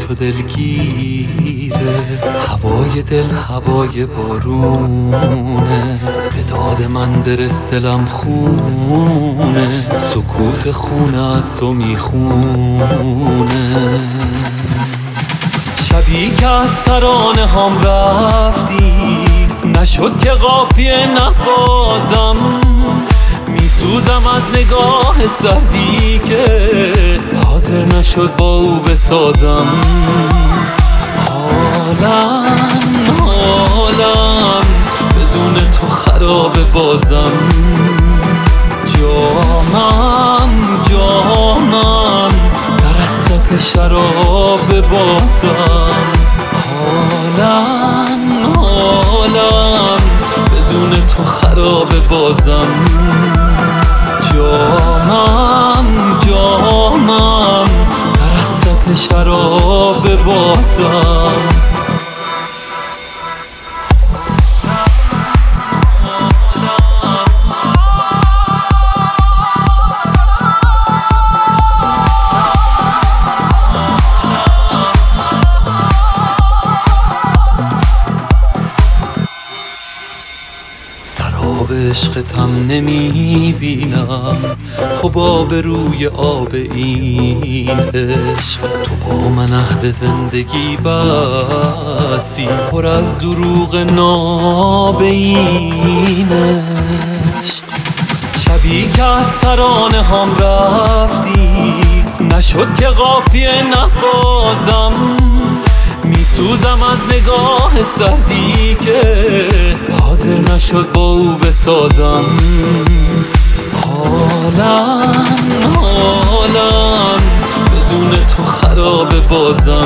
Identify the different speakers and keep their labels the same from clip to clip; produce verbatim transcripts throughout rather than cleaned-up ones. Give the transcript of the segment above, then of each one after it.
Speaker 1: تو دلگیره، هوای دل هوای بارونه، به داد من برس دلم خونه، سکوت خونه از تو میخونه. شبی که از ترانه هم رفتی، نشد که قافیه نبازم، میسوزم از نگاه سردی که حاضر نشد با او بسازم. حالم حالم بدون تو خراب بازم، جامم جامم در اسات شراب بازم. حالم حالم بدون تو خراب بازم، جامم جامم در اسات شراب بازم. سراب عشقتم نمی بینم، حباب روی آب این عشق. تو با من عهد زندگی بستی، پر از دروغ ناب این عشق. شبی که از ترانه هم رفتی، نشد که قافیه نبازم، میسوزم از نگاه سردی که حاضر نشد با او بسازم. حالم حالم بدون تو خراب بازم،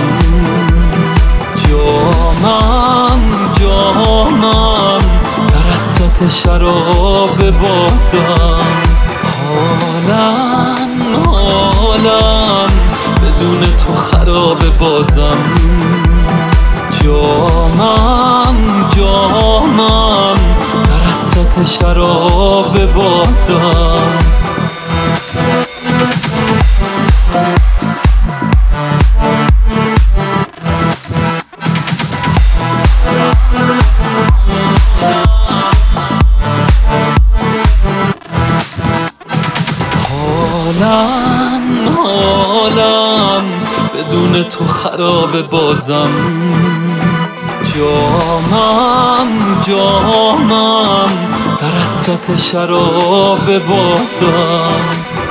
Speaker 1: جامم جامم در اسات شراب بازم. حالم حالم بدون تو خراب بازم، جامم جامم در اسات شراب بازم. حالم حالم بدون تو خراب بازم، جامم جامم در اسات شراب بازم.